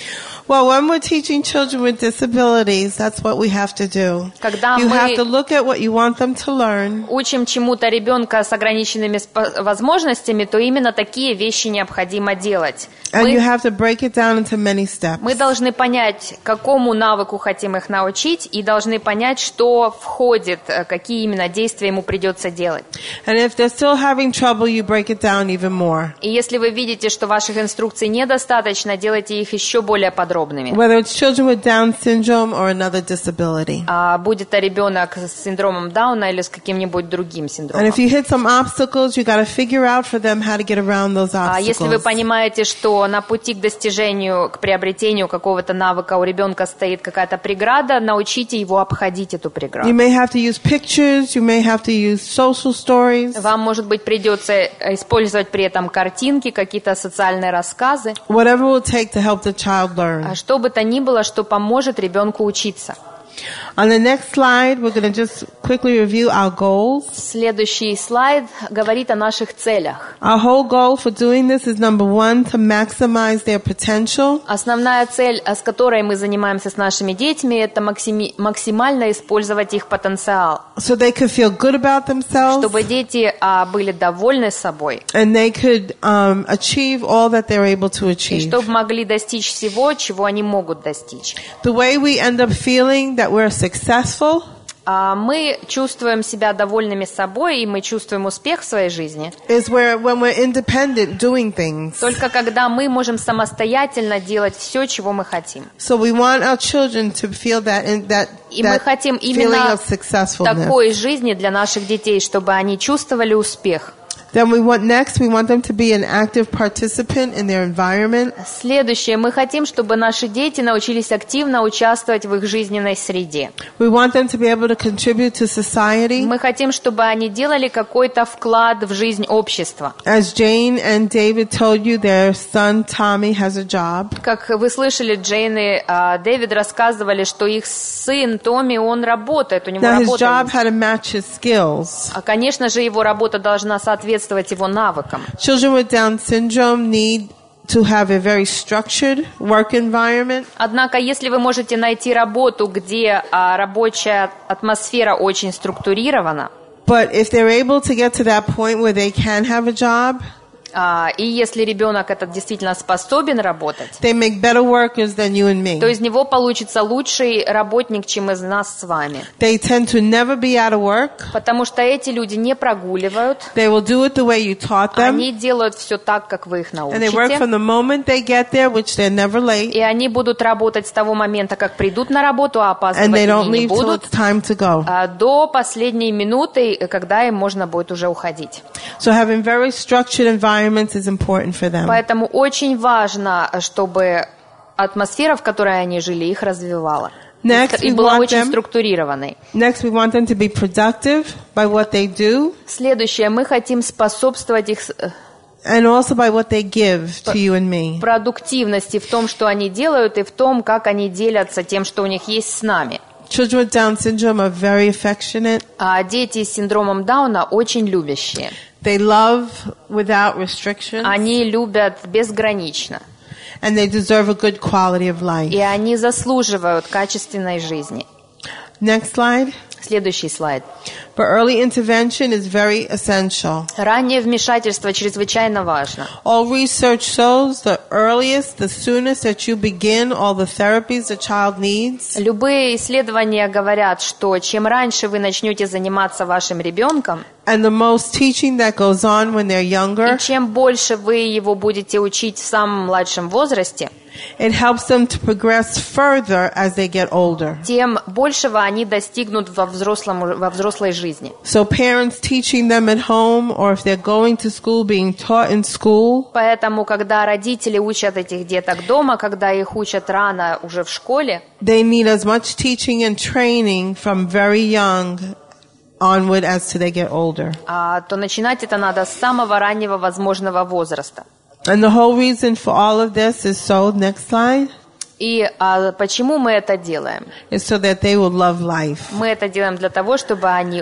Well, when we're teaching children with disabilities, that's what we have to do. Когда You have to мы look at what you want them to learn. учим чему-то ребенка с ограниченными спо- возможностями, то именно такие вещи необходимо делать. And you Мы, have to break it down into many steps. мы должны понять, какому навыку хотим их научить, и должны понять, что входит, э, какие именно действия ему придется делать. And if they're still having trouble, you break it down even more. И если вы видите, что ваших инструкций недостаточно, делайте их еще более подробными. Whether it's children with Down syndrome or another disability. А будет это ребенок с синдромом Дауна или с каким-нибудь другим And синдромом. if you hit some obstacles, you got to figure out for them how to get around those А если вы obstacles. понимаете, что на пути к достижению, к приобретению какого-то навыка у ребенка стоит какая-то преграда, научите его обходить эту You преграду. may have to use pictures, you may have to use social stories, Вам, может быть, придется использовать при этом картинки, какие-то социальные рассказы, whatever it will take to help the child learn. а что бы то ни было, что поможет ребенку учиться. On the next slide, we're going to just quickly review our goals. Следующий слайд говорит о наших целях. Our whole goal for doing this is number one, to maximize their potential. Основная цель, с которой мы занимаемся с нашими детьми, это максими- максимально использовать их потенциал, So they could feel good about themselves чтобы дети а, были довольны собой, and they could um, achieve all that they're able to и achieve. чтобы могли достичь всего, чего они могут достичь. The way we end up feeling that we're successful А, Мы чувствуем себя довольными собой, и мы чувствуем успех в своей жизни, is where when we're independent doing things. только когда мы можем самостоятельно делать все, чего мы хотим. So we want our children to feel that in, that, И мы that хотим feeling именно of successfulness. такой жизни для наших детей, чтобы они чувствовали успех. Then we want next, we want them to be an active participant in their environment. Следующее. Мы хотим, чтобы наши дети научились активно участвовать в их жизненной среде. We want them to be able to contribute to society. Мы хотим, чтобы они делали какой-то вклад в жизнь общества. As Jane and David told you, their son Tommy has a job. Как вы слышали, Джейн и а, Дэвид рассказывали, что их сын Томми, он работает, у него Now his работа job есть. had to match his skills. А, конечно же, его работа должна соответствовать его навыкам. Children with Down syndrome need to have a very structured work environment. Однако, если вы можете найти работу, где а, рабочая атмосфера очень структурирована, But if they're able to get to that point where they can have a job, а, и если ребенок этот действительно способен работать, they make better workers than you and me. то из него получится лучший работник, чем из нас с вами. They tend to never be out of work. Потому что эти люди не прогуливают, They will do it the way you taught them. они делают все так, как вы их And they work научите. from the moment they get there, which they're never late. И они будут работать с того момента, как придут на работу, а And опаздывать they don't они не leave till будут, it's time to go. а, до последней минуты, когда им можно будет уже уходить. So having very structured environments is important for them. Поэтому очень важно, чтобы атмосфера, в которой они жили, их развивала. Next, И we была want очень them, структурированной. next, we want them to be productive by what they do Следующее, мы хотим способствовать их э, and also by what they give to you and me. продуктивности в том, что они делают, и в том, как они делятся тем, что у них есть с нами. Children with Down syndrome are very affectionate. А дети с синдромом Дауна очень любящие. They love without restrictions. Они любят безгранично. And they deserve a good quality of life. И они заслуживают качественной жизни. Next slide. Следующий слайд. But early intervention is very essential. Раннее вмешательство чрезвычайно важно. All research shows the earliest, the soonest that you begin all the therapies the child needs, Любые исследования говорят, что чем раньше вы начнете заниматься вашим ребенком, and the most teaching that goes on when they're и younger, чем больше вы его будете учить в самом младшем возрасте, it helps them to progress further as they get older. тем большего они достигнут во, взрослом, во взрослой жизни. So parents teaching them at home, or if they're going to school, being taught in school, Поэтому, когда родители учат этих деток дома, когда их учат рано уже в школе, they need as much teaching and training from very young onward as to they get older. а, то начинать это надо с самого раннего возможного возраста. And the whole reason for all of this is so, next slide, И а, почему мы это делаем? is so that they will love life. Мы это делаем для того, чтобы они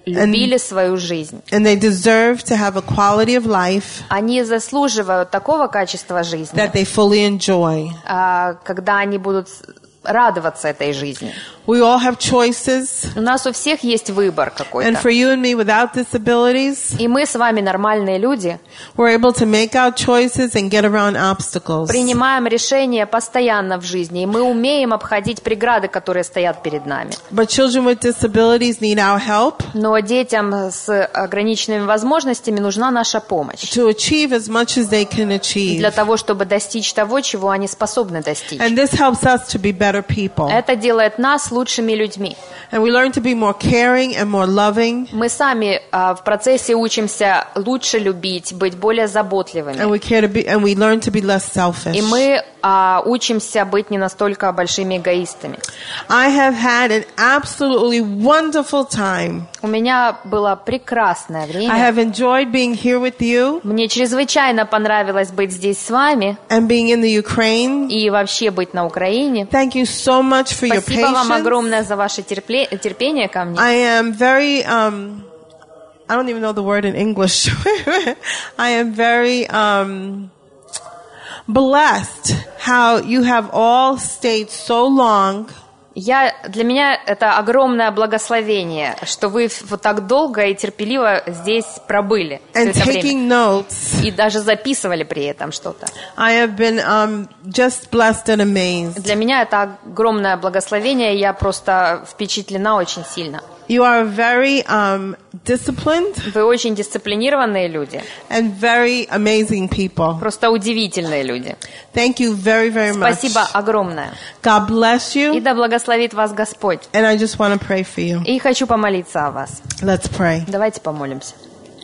любили свою жизнь. And they deserve to have a quality of life Они заслуживают такого качества жизни, that they fully enjoy. а, когда они будут радоваться этой жизни. We all have choices. У нас у всех есть выбор And какой-то. for you and me without disabilities, И мы с вами, нормальные люди, we're able to make our choices and get around obstacles. принимаем решения постоянно в жизни, и мы умеем обходить преграды, которые стоят перед нами. But children with disabilities need our help Но детям с ограниченными возможностями нужна наша помощь to achieve as much as they can achieve. для того, чтобы достичь того, чего они способны достичь. And this helps us to be better people. Это делает нас лучшими людьми. And we learn to be more caring and more loving. Мы сами а, в процессе учимся лучше любить, быть более And заботливыми. we care to be, and we learn to be less selfish. И мы а, учимся быть не настолько большими эгоистами. I have had an absolutely wonderful time. У меня было прекрасное I время. have enjoyed being here with you Мне чрезвычайно понравилось быть здесь с вами and being in the Ukraine. и вообще быть на Украине. Thank you so much for your Спасибо вам patience. огромное за ваше терпле- терпение ко мне. I am very, um, I don't even know the word in English. I am very um, blessed how you have all stayed so long. Я, для меня это огромное благословение, что вы вот так долго и терпеливо здесь пробыли все And это время. taking notes. И даже записывали при этом что-то. I have been um, just blessed and amazed. Для меня это огромное благословение, и я просто впечатлена очень сильно. You are very um, disciplined Вы очень дисциплинированные люди, and very amazing people. просто удивительные люди. Thank you very, very much. Спасибо огромное. God bless И you. да благословит вас Господь. And I just want to pray for you. И хочу помолиться о вас. Let's pray. Давайте помолимся.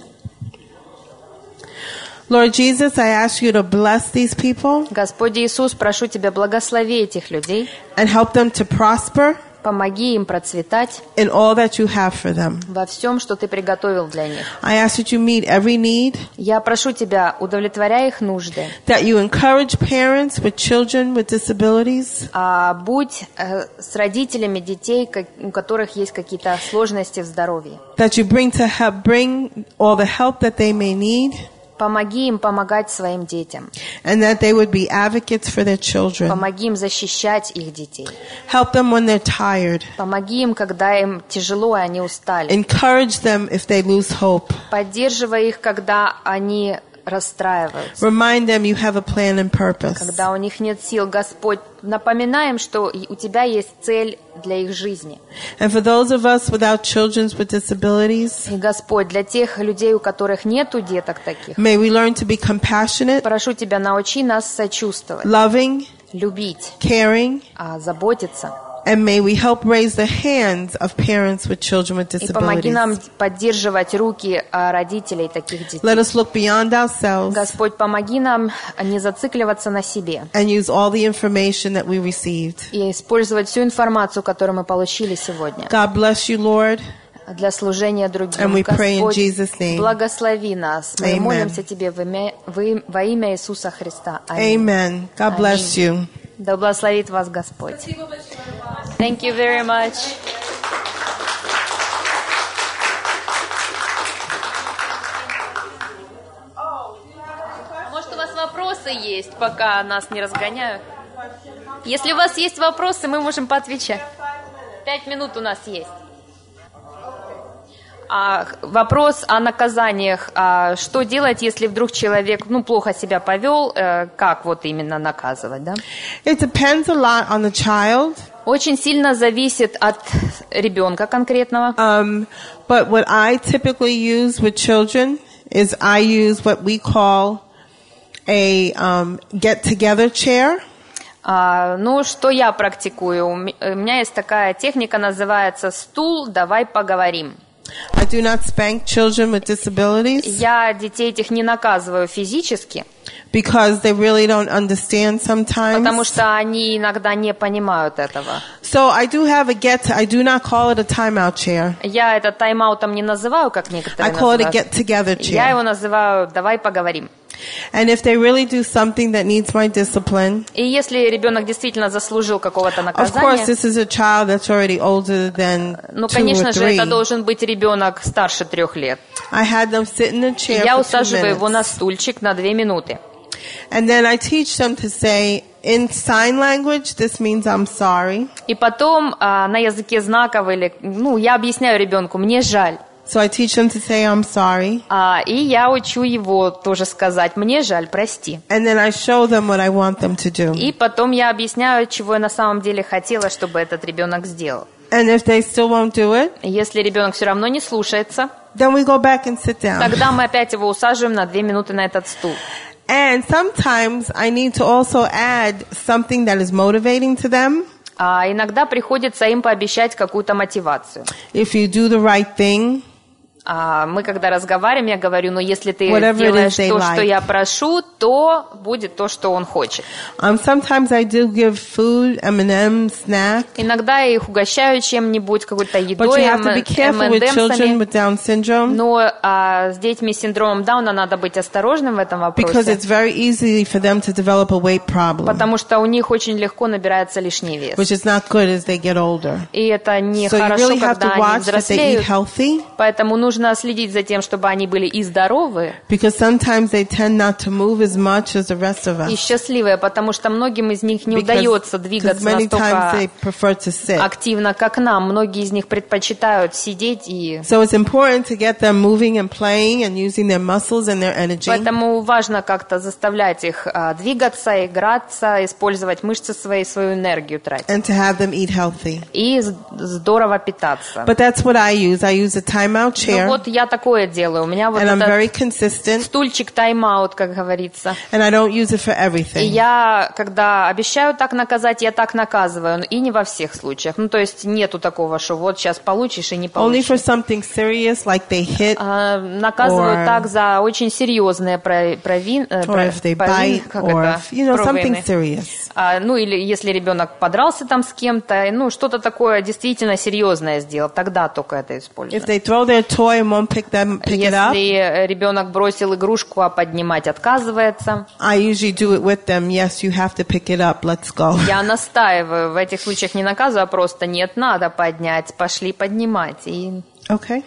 Lord Jesus, I ask you to bless these people Господь Иисус, прошу Тебя, благослови этих людей, and help them to prosper помоги им процветать in all that you have for them. во всем, что Ты приготовил для них. I ask that you meet every need, Я прошу Тебя, удовлетворяй их нужды, that you encourage parents with children with disabilities, а будь э, с родителями детей, как- у которых есть какие-то сложности в здоровье. that you bring to help bring all the help that they may need, Помоги им помогать своим детям. and that they would be advocates for their children. Помоги им защищать их детей. Help them when they're tired. Помоги им, когда им тяжело и они устали. Encourage them if they lose hope. Поддерживай их, когда они расстраиваются. Remind them you have a plan and purpose. Когда у них нет сил, Господь, напоминай им, что и- у Тебя есть цель для их жизни. And for those of us without children with disabilities, И, Господь, для тех людей, у которых нету деток таких, may we learn to be compassionate, прошу Тебя, научи нас сочувствовать, loving, любить, caring, а, заботиться. and may we help raise the hands of parents with children with И помоги нам disabilities. поддерживать руки а, родителей таких детей. Let us look beyond ourselves Господь, помоги нам не зацикливаться на себе and use all the information that we received. и использовать всю информацию, которую мы получили сегодня God bless you, Lord. для служения другим. And we pray in Господь, Jesus' name. благослови нас. Мы Amen. молимся Тебе во имя, во им- во имя Иисуса Христа. Аминь. Amen. God bless you. Да благословит вас Господь. Thank you very much. Может, у вас вопросы есть, пока нас не разгоняют? Если у вас есть вопросы, мы можем поотвечать. Пять минут у нас есть. А, вопрос о наказаниях. А, что делать, если вдруг человек, ну, плохо себя повел? Э, как вот именно наказывать, да? It depends a lot on the child. Очень сильно зависит от ребенка конкретного. Um, but what I typically use with children is I use what we call a um, get-together chair. А, ну, что я практикую? У м- у меня есть такая техника, называется «стул, давай поговорим». I do not spank children with disabilities Я детей этих не наказываю физически, because they really don't understand sometimes. потому что они иногда не понимают этого. So I do have a get. I do not call it a timeout chair. Я это тайм-аутом не называю, как I некоторые call it a называют. get-together Я его chair. называю «давай поговорим». And if they really do something that needs my discipline, И если ребенок действительно заслужил какого-то of course, наказания, this is a child that's already older than ну, two or конечно же, three. это должен быть ребенок старше трех лет. I had them sit in a chair Я for two усаживаю его на minutes. стульчик на две минуты. And then I teach them to say, in sign language, this means I'm sorry. И потом а, на языке знаков или, ну, я объясняю ребенку, мне жаль. So I teach them to say, I'm sorry. А, и я учу его тоже сказать, мне жаль, прости. And then I show them what I want them to do. И потом я объясняю, чего я на самом деле хотела, чтобы этот ребенок сделал. And if they still won't do it, Если ребенок все равно не слушается, then we go back and sit down. тогда мы опять его усаживаем на две минуты на этот стул. And sometimes I need to also add something that is motivating to them. А иногда приходится им пообещать какую-то мотивацию. If you do the right thing, А мы когда разговариваем, я говорю, ну если ты Whatever it делаешь is they то, like. что я прошу, то будет то, что он хочет. um, sometimes I do give food, M and M, snack. Иногда я их угощаю чем-нибудь, какой-то But едой, you have to be careful with children эм энд эмсами. with Down syndrome Но а, с детьми с синдромом Дауна надо быть осторожным в этом because вопросе, it's very easy for them to develop a weight problem, потому что у них очень легко набирается лишний вес. which is not good as they get older. И это So you нехорошо, really have когда to они watch that they eat взрослеют. healthy Поэтому нужно следить за тем, чтобы они были и здоровы, because sometimes they tend not to move as much as the rest of и us. счастливые, потому что многим из них не Because, удается 'cause двигаться many times настолько they prefer to sit. активно, как нам. Многие из них предпочитают сидеть, и So it's important to get them moving and playing and using their muscles and their energy. поэтому важно как-то заставлять их а, двигаться, играться, использовать мышцы свои, свою энергию тратить. And to have them eat healthy. И з- здорово питаться. But that's what I use. I use a timeout Ну chair, вот я такое делаю. У меня вот and I'm этот very consistent, стульчик тайм-аут, как говорится. and I don't use it for И everything. я, когда обещаю так наказать, я так наказываю. И не во всех случаях. Ну, то есть нету такого, что вот сейчас получишь и не Only получишь. for something serious, like they hit, А, наказываю or- так за очень серьезные про- провин, э, or про- if they провин- bite, как or это? if, you know, something Провины. serious. А, ну, или если ребенок подрался там с кем-то, ну, что-то такое действительно серьезное сделал, тогда только это использую. If they throw their toy and won't pick them, pick it up, Если ребенок бросил игрушку, а поднимать отказывается, I usually do it with them. Yes, you have to pick it up. Let's go. я настаиваю. В этих случаях не наказываю, а просто нет, надо поднять, пошли поднимать. И Okay.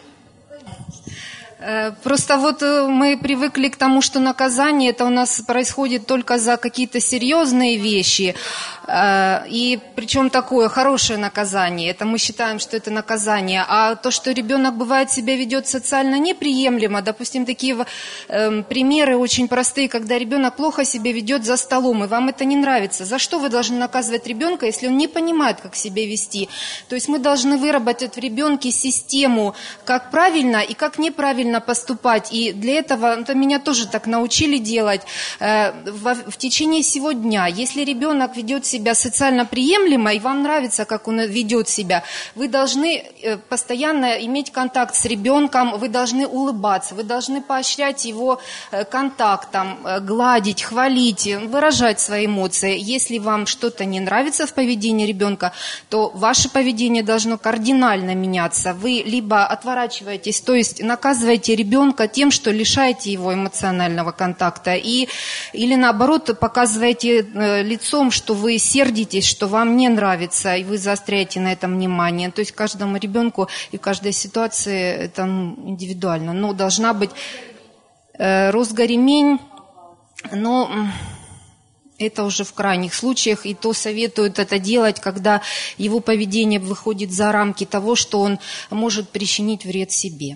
Э, Просто вот э, мы привыкли к тому, что наказание это у нас происходит только за какие-то серьезные вещи, Э, и причем такое хорошее наказание, это мы считаем, что это наказание, а то, что ребенок бывает себя ведет социально неприемлемо, допустим, такие э, примеры очень простые, когда ребенок плохо себя ведет за столом, и вам это не нравится. За что вы должны наказывать ребенка, если он не понимает, как себя вести? То есть мы должны выработать в ребенке систему, как правильно и как неправильно поступать. И для этого, это меня тоже так научили делать, э, в, в течение всего дня. Если ребенок ведет себя социально приемлемо, и вам нравится, как он ведет себя, вы должны э, постоянно иметь контакт с ребенком, вы должны улыбаться, вы должны поощрять его э, контактом, э, гладить, хвалить, выражать свои эмоции. Если вам что-то не нравится в поведении ребенка, то ваше поведение должно кардинально меняться. Вы либо отворачиваетесь, то есть наказываете ребенка тем, что лишаете его эмоционального контакта, и, или наоборот показываете э, лицом, что вы сердитесь, что вам не нравится, и вы заостряете на этом внимание. То есть каждому ребенку и в каждой ситуации это ну, индивидуально. Но должна быть э, розга-ремень, но м, это уже в крайних случаях, и то советуют это делать, когда его поведение выходит за рамки того, что он может причинить вред себе.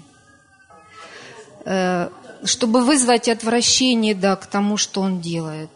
Э, чтобы вызвать отвращение, да, к тому, что он делает.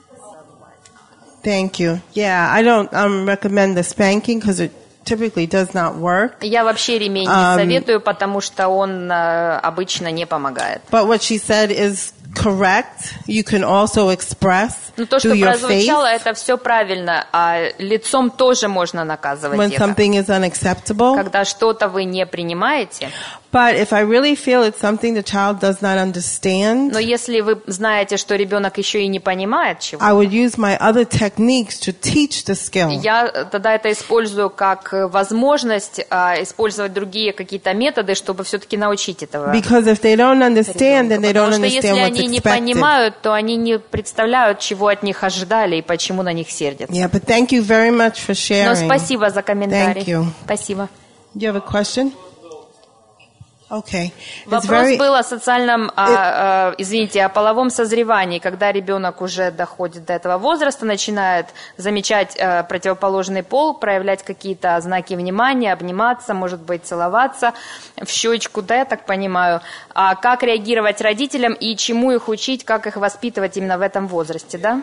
Thank you. Yeah, I don't um, recommend the spanking because it typically does not work. я вообще ремень не Um, советую, потому что он э, обычно не помогает. But what she said is correct. You can also express Но то, что through your прозвучало, face это все правильно, а лицом тоже можно наказывать when это. something is unacceptable. Когда что-то вы не принимаете, But if I really feel it's something the child does not understand, Но если вы знаете, что ребенок еще и не понимает чего, I would use my other techniques to teach the skill. я тогда это использую как возможность а, использовать другие какие-то методы, чтобы все-таки научить этого. Because if they don't understand, then they don't Потому что если understand what's они не expected. понимают, то они не представляют, чего от них ожидали и почему на них сердятся. Yeah, but thank you very much for Но sharing. спасибо за комментарий. Thank you. Спасибо. Do you have a question? Okay. It's Вопрос very, был о социальном, а, а, извините, о половом созревании, когда ребенок уже доходит до этого возраста, начинает замечать а, противоположный пол, проявлять какие-то знаки внимания, обниматься, может быть, целоваться в щечку, да, я так понимаю. А как реагировать родителям и чему их учить, как их воспитывать именно в этом возрасте, да?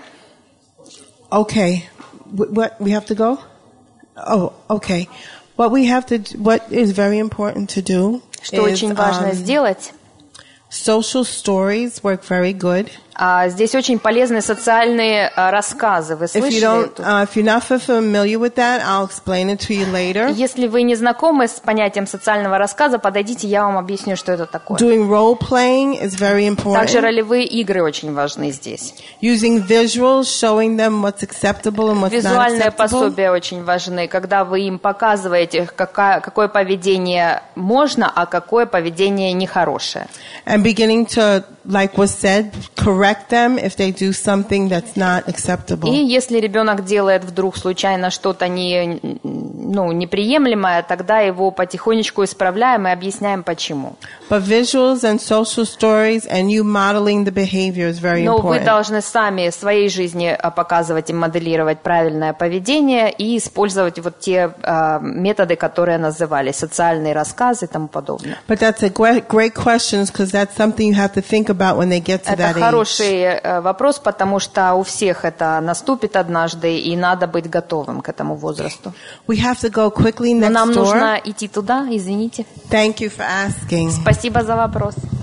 okay. What, we have to go? Oh, okay. What we have to, what is very important to do Что is, очень важно um, сделать. social stories work very good. А, здесь очень полезны социальные а, рассказы. Вы If you слышали don't, эту? uh, if you're not familiar with that, I'll explain it to you later. Если вы не знакомы с понятием социального рассказа, подойдите, я вам объясню, что это такое. Doing role playing is very Также important. ролевые игры очень важны здесь. Using visuals, showing them what's acceptable and what's not Визуальные acceptable. пособия очень важны, когда вы им показываете, какая, какое поведение можно, а какое поведение нехорошее. And beginning to, like was said, correct them if they do something that's not acceptable. И если ребенок делает вдруг случайно что-то не, ну, неприемлемое, тогда его потихонечку исправляем и объясняем, почему. But visuals and social stories and you modeling the behavior is very Но вы important. должны сами в своей жизни а, показывать и моделировать правильное поведение и использовать вот те а, методы, которые называли социальные рассказы и тому подобное. But that's a great, great question because that's something you have to think about when they get to Это that age. хороший э, вопрос, потому что у всех это наступит однажды, и надо быть готовым к этому возрасту. We have to go quickly Но next нам door. нужно идти туда, извините. Thank you for asking. Спасибо за вопрос.